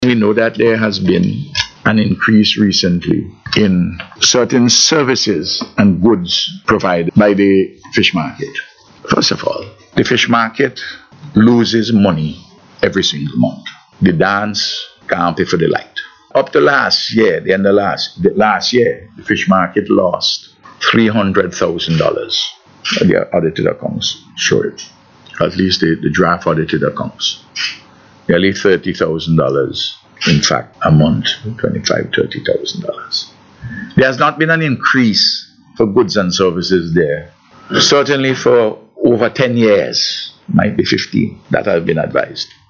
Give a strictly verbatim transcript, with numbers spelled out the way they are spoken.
We know that there has been an increase recently in certain services and goods provided by the fish market. First of all, the fish market loses money every single month. The dance can't pay for the light. Up to last year, the end of last, the last year, the fish market lost three hundred thousand dollars. The audited accounts show it. At least the, the draft audited accounts. Nearly thirty thousand dollars, in fact, a month, twenty-five thousand dollars, thirty thousand dollars. There has not been an increase for goods and services there. Certainly for over ten years, might be fifteen, that I've been advised.